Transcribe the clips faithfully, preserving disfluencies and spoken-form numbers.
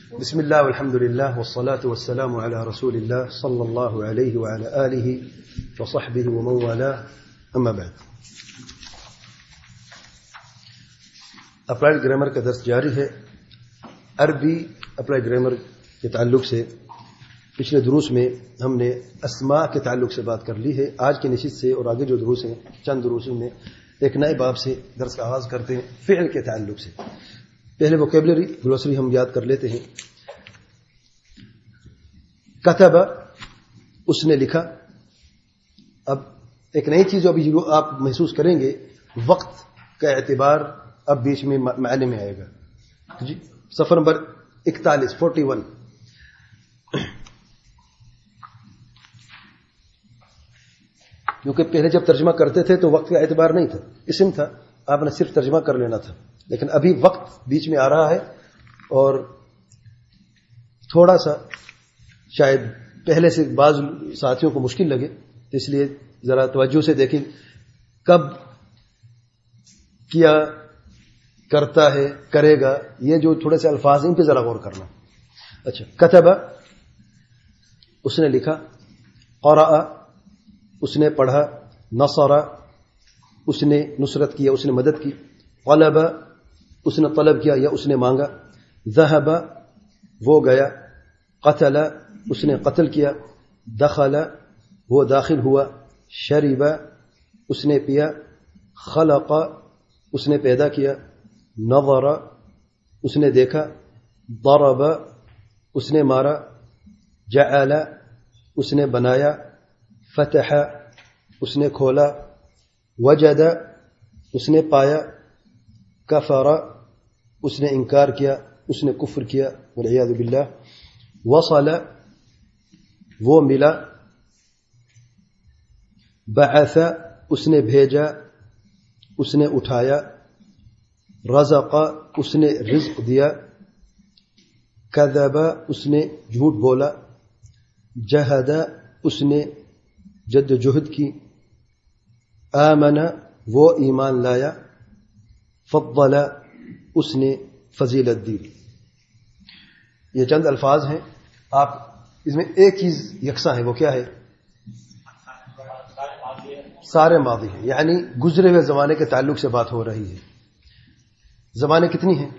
بسم الله والحمد لله والصلاة والسلام على رسول الله صلى الله عليه وعلى آله وصحبه ومن والاه أما بعد. اپلائڈ گرامر کا درس جاری ہے. عربی اپلائڈ گرامر کے تعلق سے پچھلے دروس میں ہم نے اسماء کے تعلق سے بات کر لی ہے. آج کی نشست سے اور آگے جو دروس ہیں چند دروسوں میں ایک نئے باب سے درس کا آغاز کرتے ہیں فعل کے تعلق سے. پہلے ووکیبلری گلوسری ہم یاد کر لیتے ہیں. کتب اس نے لکھا. اب ایک نئی چیز ابھی آپ محسوس کریں گے, وقت کا اعتبار اب بیچ میں معنی میں آئے گا. جی صفحہ نمبر اکتالیس فورٹی ون. کیونکہ پہلے جب ترجمہ کرتے تھے تو وقت کا اعتبار نہیں تھا, اسم تھا, آپ نے صرف ترجمہ کر لینا تھا. لیکن ابھی وقت بیچ میں آ رہا ہے اور تھوڑا سا شاید پہلے سے بعض ساتھیوں کو مشکل لگے, اس لیے ذرا توجہ سے دیکھیں. کب کیا, کرتا ہے, کرے گا, یہ جو تھوڑے سے الفاظ ہیں ان پہ ذرا غور کرنا. اچھا, کتب اس نے لکھا, قرأ اس نے پڑھا, نصر اس نے نصرت کیا, اس نے مدد کی, طلب اس نے طلب کیا یا اس نے مانگا, ذهب وہ گیا, قتل اس نے قتل کیا, دخل وہ داخل ہوا, شرب اس نے پیا, خلق اس نے پیدا کیا, نظر اس نے دیکھا, ضرب اس نے مارا, جعل اس نے بنایا, فتح اس نے کھولا, وجد اس نے پایا, کفر اس نے انکار کیا, اس نے کفر کیا, والعیاذ باللہ. وصل وہ ملا, بعث اس نے بھیجا, اس نے اٹھایا, رزق اس نے رزق دیا, کذب اس نے جھوٹ بولا, جہد اس نے جد جہد کی, آمن وہ ایمان لایا, فضل اس نے فضیلت دی. یہ چند الفاظ ہیں. آپ اس میں ایک چیز یکساں ہے, وہ کیا ہے؟ سارے ماضی ہیں, یعنی گزرے ہوئے زمانے کے تعلق سے بات ہو رہی ہے. زمانے کتنی ہیں؟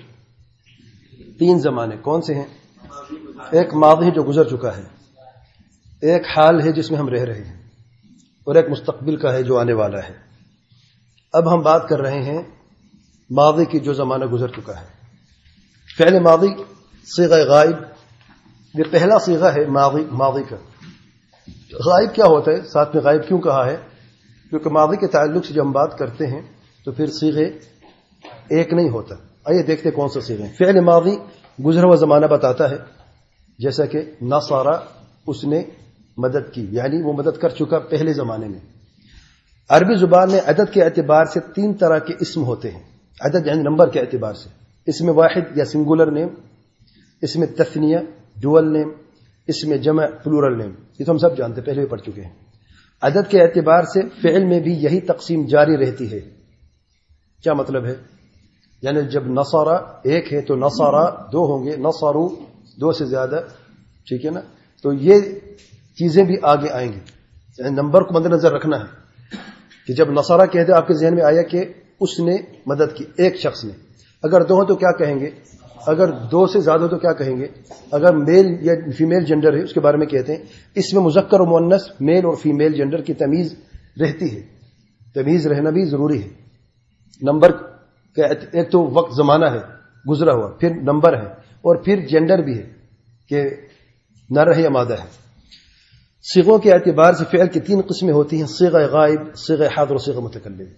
تین زمانے. کون سے ہیں؟ ایک ماضی ہے جو گزر چکا ہے, ایک حال ہے جس میں ہم رہ رہے ہیں, اور ایک مستقبل کا ہے جو آنے والا ہے. اب ہم بات کر رہے ہیں ماضی کی جو زمانہ گزر چکا ہے. فعل ماضی صیغہ غائب, یہ پہلا صیغہ ہے ماضی ماضی کا. غائب کیا ہوتا ہے, ساتھ میں غائب کیوں کہا ہے؟ کیونکہ ماضی کے تعلق سے جب ہم بات کرتے ہیں تو پھر صیغے ایک نہیں ہوتا. آئیے دیکھتے کون سا صیغہ ہے. فعل ماضی گزرا ہوا زمانہ بتاتا ہے, جیسا کہ نصر اس نے مدد کی, یعنی وہ مدد کر چکا پہلے زمانے میں. عربی زبان میں عدد کے اعتبار سے تین طرح کے اسم ہوتے ہیں. عدد یعنی نمبر کے اعتبار سے, اسم واحد یا سنگولر نیم, اسم تثنیہ ڈوئل نیم, اسم جمع پلورل نیم. یہ تو ہم سب جانتے, پہلے بھی پڑھ چکے ہیں. عدد کے اعتبار سے فعل میں بھی یہی تقسیم جاری رہتی ہے. کیا مطلب ہے؟ یعنی جب نصر ایک ہے تو نصر دو ہوں گے, نصرو دو سے زیادہ, ٹھیک ہے نا. تو یہ چیزیں بھی آگے آئیں گی. یعنی نمبر کو مد نظر رکھنا ہے کہ جب نصرہ کہتے آپ کے ذہن میں آیا کہ اس نے مدد کی, ایک شخص نے. اگر دو ہوں تو کیا کہیں گے؟ اگر دو سے زیادہ ہو تو کیا کہیں گے؟ اگر میل یا فیمیل جنڈر ہے اس کے بارے میں کہتے ہیں. اس میں مذکر و مؤنث میل اور فیمیل جنڈر کی تمیز رہتی ہے. تمیز رہنا بھی ضروری ہے. نمبر کا ایک تو وقت زمانہ ہے گزرا ہوا, پھر نمبر ہے, اور پھر جنڈر بھی ہے کہ نر ہے یا مادہ ہے. صیغوں کے اعتبار سے فعل کی تین قسمیں ہوتی ہیں, صیغہ غائب, صیغہ حاضر اور صیغہ متکلم.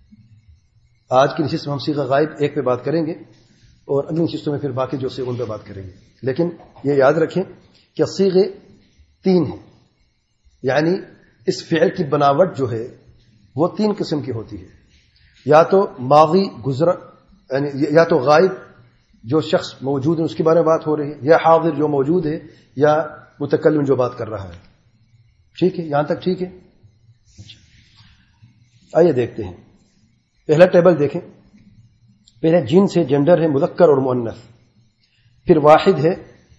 آج کی نشست میں ہم صیغہ غائب ایک پہ بات کریں گے اور اگلی نشستوں میں پھر باقی جو صیغوں پہ بات کریں گے. لیکن یہ یاد رکھیں کہ صیغے تین ہیں, یعنی اس فعل کی بناوٹ جو ہے وہ تین قسم کی ہوتی ہے. یا تو ماضی گزرا, یعنی یا تو غائب جو شخص موجود ہے اس کے بارے میں بات ہو رہی ہے, یا حاضر جو موجود ہے, یا متکلم جو بات کر رہا ہے. ٹھیک ہے, یہاں تک ٹھیک ہے. آئیے دیکھتے ہیں. پہلا ٹیبل دیکھیں. پہلے جنس ہے, جنڈر ہے, مذکر اور مؤنث. پھر واحد ہے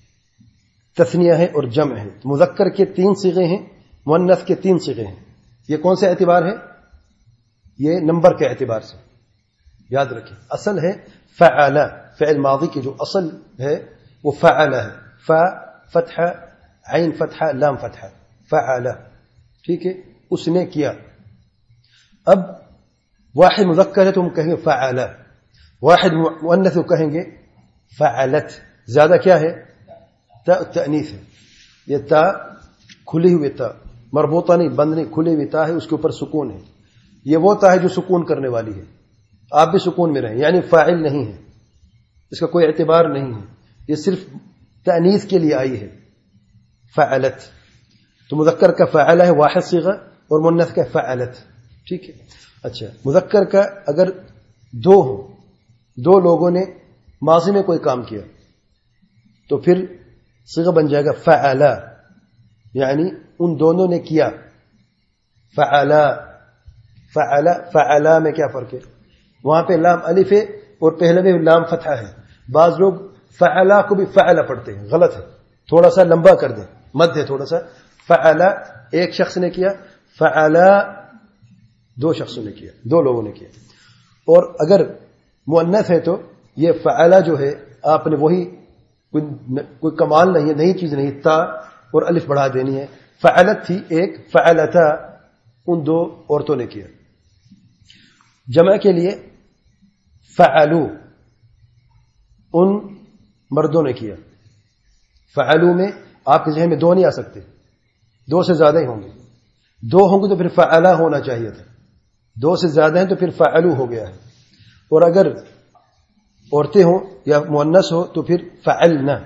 تثنیہ ہے اور جمع ہے. مذکر کے تین صیغے ہیں, مؤنث کے تین صیغے ہیں. یہ کون سے اعتبار ہے؟ یہ نمبر کے اعتبار سے یاد رکھیں. اصل ہے فعل, فعل ماضی کی جو اصل ہے وہ فعل ہے. فا فتحہ, عین فتحہ, لام فتحہ, فعل. ٹھیک ہے, اس نے کیا. اب واحد مذکر ہے تو ہم کہیں گے فعل, واحد مؤنث کہیں گے فعلت. زیادہ کیا ہے؟ تا تأنیث ہے. یہ تا کھلی ہوئی تا, مربوطہ نہیں, بند نہیں, کھلی ہوئی تا ہے, اس کے اوپر سکون ہے. یہ وہ تا ہے جو سکون کرنے والی ہے. آپ بھی سکون میں رہیں, یعنی فاعل نہیں ہے, اس کا کوئی اعتبار نہیں ہے, یہ صرف تأنیث کے لیے آئی ہے. فعلت. تو مذکر کا فعل ہے واحد صیغہ اور مؤنث کا فعلت. ٹھیک ہے. اچھا, مذکر کا اگر دو ہو, دو لوگوں نے ماضی میں کوئی کام کیا تو پھر صیغہ بن جائے گا فعلا, یعنی ان دونوں نے کیا. فعلا, فعلا, فعلا میں کیا فرق ہے؟ وہاں پہ لام الف ہے اور پہلے میں لام فتحہ ہے. بعض لوگ فعلا کو بھی فعلا پڑھتے ہیں, غلط ہے, تھوڑا سا لمبا کر دیں, مد ہے تھوڑا سا. فعلا ایک شخص نے کیا, فعلا دو شخصوں نے کیا, دو لوگوں نے کیا. اور اگر مؤنث ہے تو یہ فعلا جو ہے آپ نے وہی, کوئی, کوئی کمال نہیں ہے, نئی چیز نہیں, تا اور الف بڑھا دینی ہے. فعلت تھی ایک, فعلتا ان دو عورتوں نے کیا. جمع کے لیے فعلو ان مردوں نے کیا. فعلو میں آپ کے ذہن میں دو نہیں آ سکتے, دو سے زیادہ ہی ہوں گے. دو ہوں گے تو پھر فعلا ہونا چاہیے تھا, دو سے زیادہ ہیں تو پھر فعلو ہو گیا ہے. اور اگر عورتیں ہوں یا مؤنث ہو تو پھر فعلنا.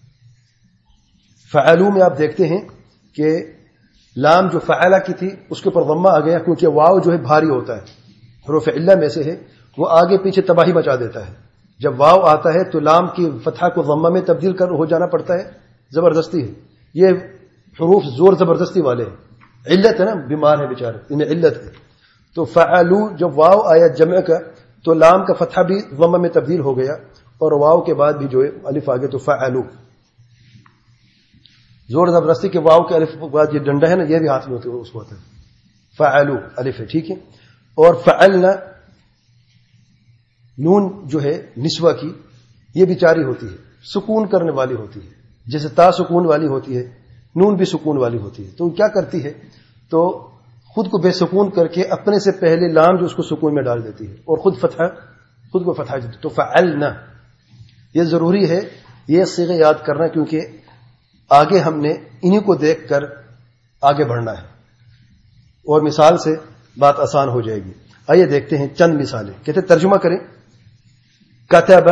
فعلو میں آپ دیکھتے ہیں کہ لام جو فعلا کی تھی اس کے اوپر ضمہ آ گیا, کیونکہ واو جو ہے بھاری ہوتا ہے, حروف علہ میں سے ہے, وہ آگے پیچھے تباہی مچا دیتا ہے. جب واو آتا ہے تو لام کی فتحہ کو ضمہ میں تبدیل کر ہو جانا پڑتا ہے, زبردستی ہے. یہ حروف زور زبردستی والے ہیں, علت ہے نا, بیمار ہے بیچارے, انہیں علت ہے. تو فعلو جب واو آیا جمع کا تو لام کا فتحہ بھی ضمہ میں تبدیل ہو گیا, اور واو کے بعد بھی جو ہے الف آگے, تو فعلو. زور زبردستی کے واو کے الف کے بعد یہ ڈنڈا ہے نا, یہ بھی ہاتھ میں ہوتے ہیں, اس کو ہوتا ہے فعلو, الف ہے. ٹھیک ہے. اور فعلنا نون جو ہے نسوہ کی, یہ بیچاری ہوتی ہے, سکون کرنے والی ہوتی ہے, جیسے تا سکون والی ہوتی ہے, نون بھی سکون والی ہوتی ہے. تو کیا کرتی ہے, تو خود کو بے سکون کر کے اپنے سے پہلے لام جو اس کو سکون میں ڈال دیتی ہے اور خود فتحہ, خود کو فتحہ دیتی ہے. تو فعلنا, یہ ضروری ہے یہ صیغے یاد کرنا, کیونکہ آگے ہم نے انہی کو دیکھ کر آگے بڑھنا ہے, اور مثال سے بات آسان ہو جائے گی. آئیے دیکھتے ہیں چند مثالیں. کہتے ترجمہ کریں. کتب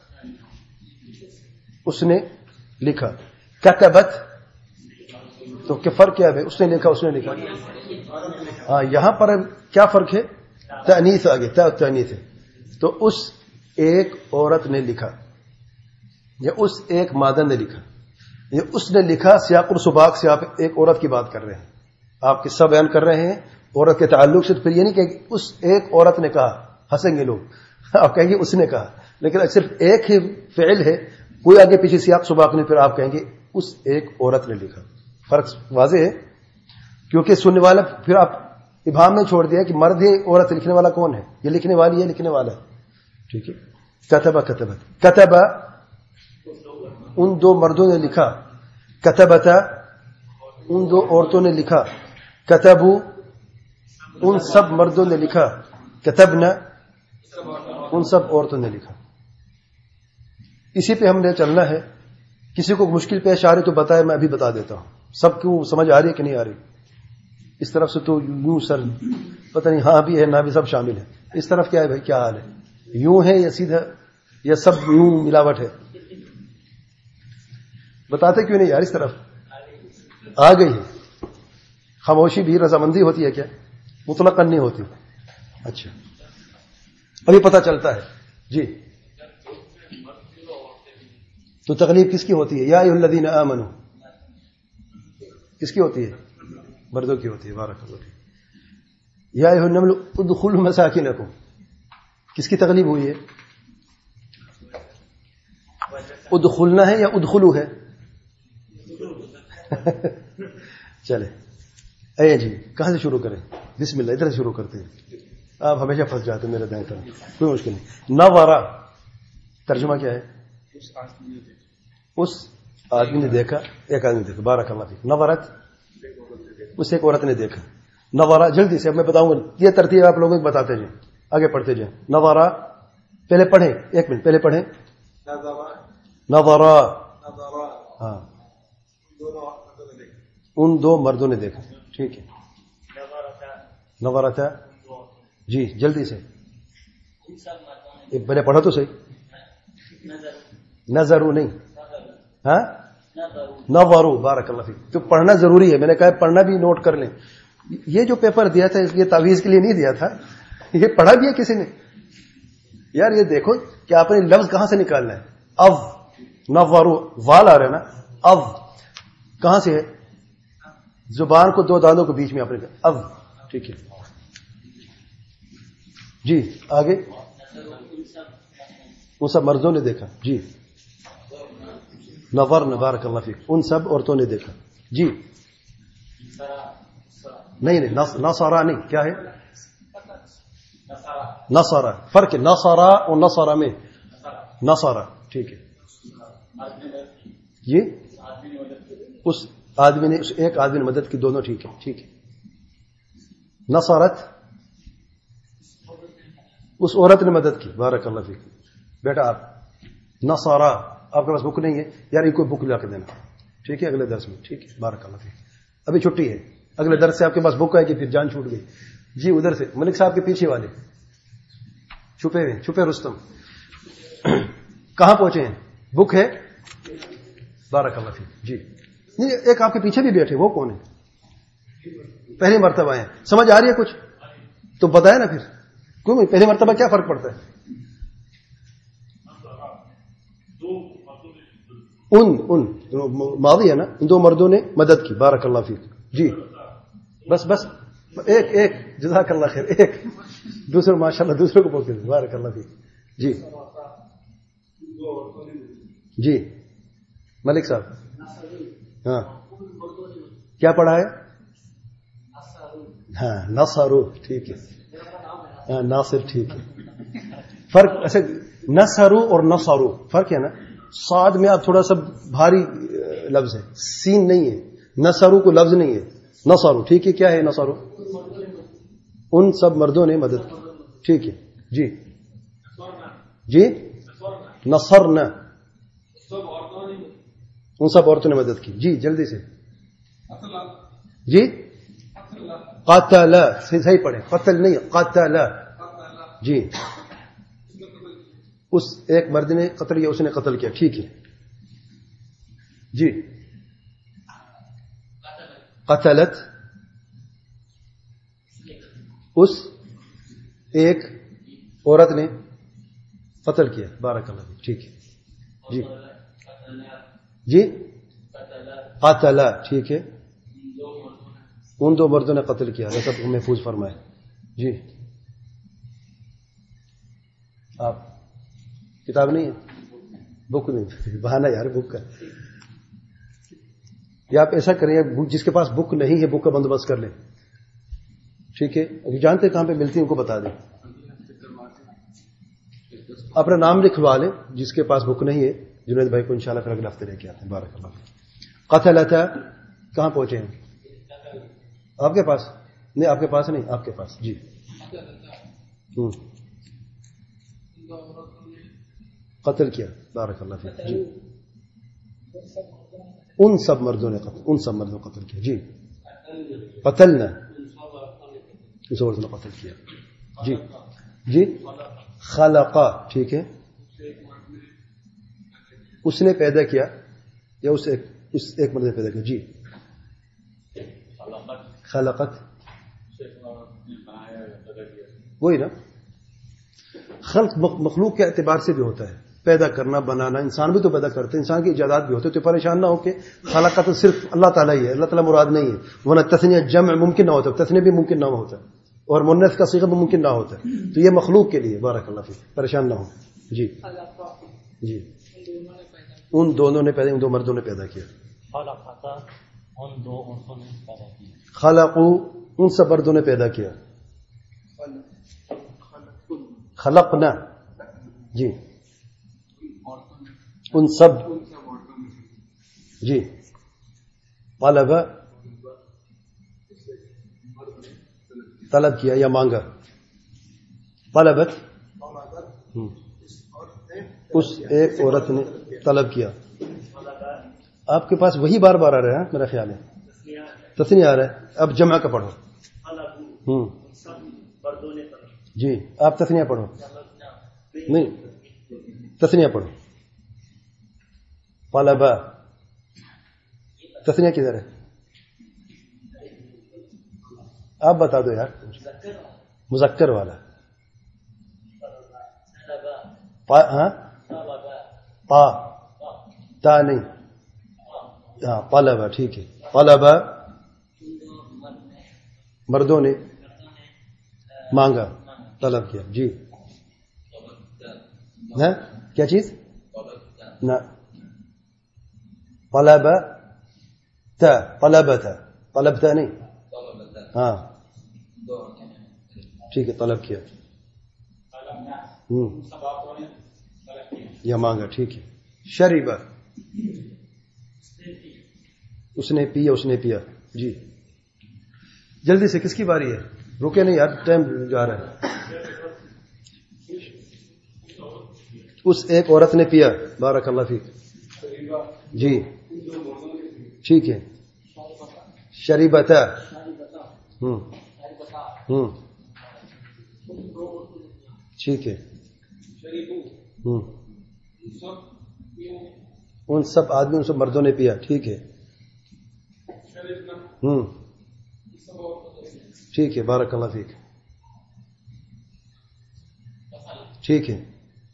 اس نے لکھا, کتبت تو کیا فرق کیا ہے؟ اس نے لکھا, اس نے لکھا. ہاں, یہاں پر کیا فرق ہے؟ تأنیث آگے, تا تأنیث ہے. تو اس ایک عورت نے لکھا, یا اس ایک مادہ نے لکھا, یا اس نے لکھا. سیاق و سباق سے آپ ایک عورت کی بات کر رہے ہیں, آپ قصہ بیان کر رہے ہیں عورت کے تعلق سے. تو پھر یہ نہیں کہ اس ایک عورت نے کہا, ہنسیں گے لوگ, آپ کہیں گے اس نے کہا, لیکن صرف ایک ہی فعل ہے, کوئی آگے پیچھے سیاق سباق نہیں, پھر آپ کہیں گے اس ایک عورت نے لکھا. فرق واضح ہے, کیونکہ سننے والا پھر آپ ابہام میں چھوڑ دیا کہ مرد ہے, عورت لکھنے والا کون ہے؟ یہ لکھنے والی ہے, لکھنے والا. ٹھیک ہے. کتبہ کتبت, کتبہ ان دو مردوں نے لکھا, کتبتا ان دو عورتوں نے لکھا, کتبو ان سب مردوں نے لکھا, کتبنا ان سب عورتوں نے لکھا. اسی پہ ہم نے چلنا ہے. کسی کو مشکل پیش آ رہی تو بتائے, میں ابھی بتا دیتا ہوں. سب کو سمجھ آ رہی ہے کہ نہیں آ رہی؟ اس طرف سے تو یوں سر پتہ نہیں, ہاں بھی ہے نہ بھی, سب شامل ہے. اس طرف کیا ہے بھائی, کیا حال ہے؟ یوں ہے یا سیدھا, یا سب یوں ملاوٹ ہے؟ بتاتے کیوں نہیں یار؟ اس طرف آ گئی ہے. خاموشی بھی رضامندی ہوتی ہے کیا؟ مطلقاً نہیں ہوتی. اچھا, ابھی پتہ چلتا ہے. جی, تو تغلیب کس کی ہوتی ہے؟ یا ایھا الذین آمنوا کس کی ہوتی ہے؟ مردوں کی ہوتی ہے. بارک اللہ فیک. یا ایھا النمل ادخلوا مساکنکم کس کی تغلیب ہوئی ہے؟ ادخلنا ہے یا ادخلو ہے؟ چلے اے جی کہاں سے شروع کریں؟ بسم اللہ، ادھر سے شروع کرتے ہیں. آپ ہمیشہ پھنس جاتے ہیں میرے دائیں طرف، کوئی مشکل نہیں. نورا ترجمہ کیا ہے؟ اس آدمی نے دیکھا، ایک آدمی نے دیکھا. بارک اللہ فیک. نورت اس ایک عورت نے دیکھا. نورا جلدی سے اب میں بتاؤں گا، یہ ترتیب آپ لوگوں کو بتاتے جائیں، آگے پڑھتے جائیں. نورا پہلے پڑھیں، ایک منٹ پہلے پڑھیں. نورا ہاں ان دو مردوں نے دیکھا. ٹھیک ہے. نورتا جی جلدی سے پہلے پڑھا تو صحیح. نظرو نہیں، ہاں نورو. بارک اللہ فیک. تو پڑھنا ضروری ہے، میں نے کہا پڑھنا بھی نوٹ کر لیں. یہ جو پیپر دیا تھا اس لیے تعویذ کے لیے نہیں دیا تھا، یہ پڑھا بھی ہے کسی نے. یار یہ دیکھو کہ آپ نے لفظ کہاں سے نکالنا ہے. اب نورو وال آ رہا ہے نا، اب کہاں سے ہے؟ زبان کو دو دانتوں کے بیچ میں آپ نے کہا اب. ٹھیک ہے جی آگے. ان سب مردوں نے دیکھا. جی نور نے. بارک اللہ فیک. ان سب عورتوں نے دیکھا. جی نہیں نہیں نصارا نہیں، کیا ہے؟ نصارا. فرق ہے نصارا اور نصارا میں. نصارا ٹھیک ہے. جی اس آدمی نے، اس ایک آدمی نے مدد کی. دونوں ٹھیک ہے. ٹھیک ہے. نصارت اس عورت نے مدد کی. بارک اللہ فیک. بیٹا آپ نصارا، آپ کے پاس بک نہیں ہے یار، ان کو بک لا کے دینا. ٹھیک ہے اگلے درس میں. ٹھیک ہے بارک اللہ فیک. ابھی چھٹی ہے، اگلے درس سے آپ کے پاس بک آئے گی، پھر جان چھوٹ گئی. جی ادھر سے ملک صاحب کے پیچھے والے چھپے ہوئے، چھپے رستم کہاں پہنچے ہیں؟ بک ہے. بارک اللہ فیک. جی نہیں ایک آپ کے پیچھے بھی بیٹھے، وہ کون ہے؟ پہلی مرتبہ آئے. سمجھ آ رہی ہے کچھ تو بتائے نا پھر. کیوں پہلی مرتبہ کیا فرق پڑتا ہے؟ ان ان ماضی ہے نا، ان دو مردوں نے مدد کی. بارک اللہ فیک. جی بس بس ایک ایک جزاک اللہ خیر. ایک دوسرے ماشاء اللہ دوسرے کو بولتے ہیں. بارک اللہ فیک. جی جی ملک صاحب ہاں کیا پڑھا ہے؟ ہاں نصرو. ٹھیک ہے. ہاں ناصر. ٹھیک ہے. فرق ایسے نصرو اور نصرو فرق ہے نا. صاد میں آپ تھوڑا سا بھاری لفظ ہے، سین نہیں ہے. نصرو کو لفظ نہیں ہے. نصرو ٹھیک ہے. کیا ہے نصرو؟ ان سب مردوں نے مدد کی. ٹھیک ہے. جی جی نصرنا ان سب عورتوں نے مدد کی. جی جلدی سے. جی قاتل. صحیح پڑھیں، قتل نہیں قاتل. جی اس ایک مرد نے قتل کیا، اس نے قتل کیا. ٹھیک ہے. جی قتلت اس ایک عورت نے قتل کیا. بارک اللہ فیک. ٹھیک ہے. جی جی قتل. ٹھیک ہے. ان دو مردوں نے قتل کیا. یہ سب محفوظ فرمائے. جی آپ کتاب نہیں ہے، بک نہیں، بہانہ یار بک کا. یا آپ ایسا کریں جس کے پاس بک نہیں ہے بک کا بندوبست کر لیں. ٹھیک ہے. ابھی جانتے کہاں پہ ملتی ہیں ان کو بتا دیں. اپنا نام لکھوا لیں جس کے پاس بک نہیں ہے. جنید بھائی کو انشاءاللہ پھر اگلے ہفتے لے کے آتے ہیں. بارک اللہ. قتل تھا کہاں پہنچے ہیں؟ آپ کے پاس نہیں، آپ کے پاس نہیں، آپ کے پاس. جی قتل کیا. بارک اللہ فیک. جی ان سب مردوں نے قتل ان سب مردوں قتل کیا. جی قتلنا اس عورت نے قتل کیا. جی جی خلقا. ٹھیک ہے. اس نے پیدا کیا یا اس ایک اس ایک مرد نے پیدا کیا. جی خلقت وہی نا. خلق مخلوق کے اعتبار سے بھی ہوتا ہے، پیدا کرنا بنانا. انسان بھی تو پیدا کرتے ہیں، انسان کی ایجادات بھی ہوتے ہیں. تو پریشان نہ ہو کہ خلقت تو صرف اللہ تعالیٰ ہی ہے، اللہ تعالیٰ مراد نہیں ہے. ورنہ تثنیہ جمع ممکن نہ ہوتا، تثنیہ بھی ممکن نہ ہوتا اور مؤنث کا صیغہ بھی ممکن نہ ہوتا. تو یہ مخلوق کے لیے. بارک اللہ فیک. پریشان نہ ہو. جی جی ان دونوں نے پیدا ان دو مردوں نے پیدا کیا. ان دو عورتوں نے پیدا کیا. خلقو ان سب مردوں نے پیدا کیا. خلقنا جی ان سب جی. طلب طلب کیا یا مانگا. طلبت اس ایک عورت نے طلب کیا. آپ کے پاس وہی بار بار آ رہا ہے میرا خیال ہے. تثنیہ آ رہا ہے. اب جمع کا پڑھو. ہوں جی آپ تثنیہ پڑھو. نہیں تثنیہ پڑھو. طلبا تثنیہ کدھر ہے؟ آپ بتا دو یار. مذکر والا ہاں پا تا نہیں. ہاں طلبا ٹھیک ہے. طلبا مردوں نے مانگا طلب کیا. جی ہاں کیا چیز نہ طلب تا طلبتا طلبتا نہیں. ہاں ٹھیک ہے طلب کیا یا مانگا. ٹھیک ہے. شریبا اس نے پیا اس نے پیا. جی جلدی سے کس کی باری ہے؟ رکے نہیں یار ٹائم جا رہا ہے. اس ایک عورت نے پیا. بارک اللہ فیک. جی ٹھیک ہے. شریبتا ہوں ہوں ٹھیک ہے. ہوں ان سب آدمی ان سب مردوں نے پیا. ٹھیک ہے. ہوں ٹھیک ہے. بارک اللہ فیک. ٹھیک ہے.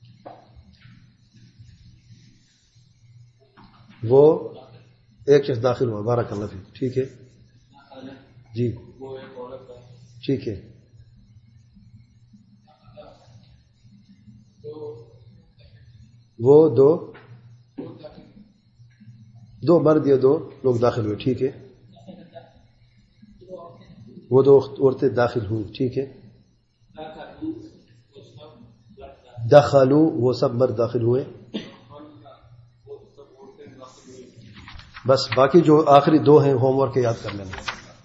وہ ایک شخص داخل ہوا. بارک اللہ فیک. ٹھیک ہے. جی ٹھیک ہے. وہ دو دو مرد یا دو لوگ داخل ہوئے. ٹھیک ہے. وہ دو عورتیں داخل ہوئی. ٹھیک ہے. دخلوا وہ سب مرد داخل ہوئے. بس باقی جو آخری دو ہیں ہوم ورک یاد کر لینا.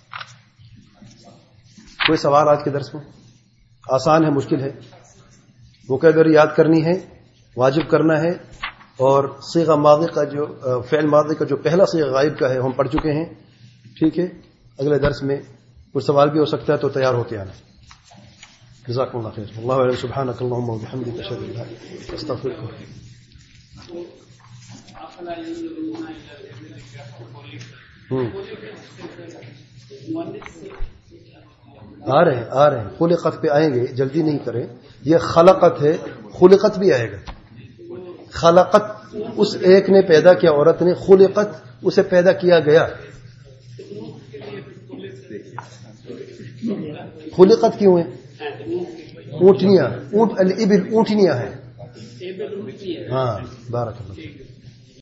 کوئی سوال آج کے درس میں؟ آسان ہے مشکل ہے؟ وکیبلری یاد کرنی ہے واجب کرنا ہے. اور صیغہ ماضی کا جو فعل ماضی کا جو پہلا صیغہ غائب کا ہے ہم پڑھ چکے ہیں. ٹھیک ہے. اگلے درس میں کوئی سوال بھی ہو سکتا ہے تو تیار ہو کے آنا. جزاکم اللہ خیر. اللہ علیہ سبحانک اللہم و بحمدک اشہد ان لا الہ الا انت استغفرک. آ رہے ہیں آ رہے ہیں خلقت پہ آئیں گے. جلدی نہیں کریں. یہ خلقت ہے. خلقت بھی آئے گا. خلقت اس ایک نے پیدا کیا عورت نے. خلقت اسے پیدا کیا گیا. خلقت کیوں ہے؟ اونٹنیاں اونٹ الابل اونٹنیاں ہیں. ہاں بارک اللہ.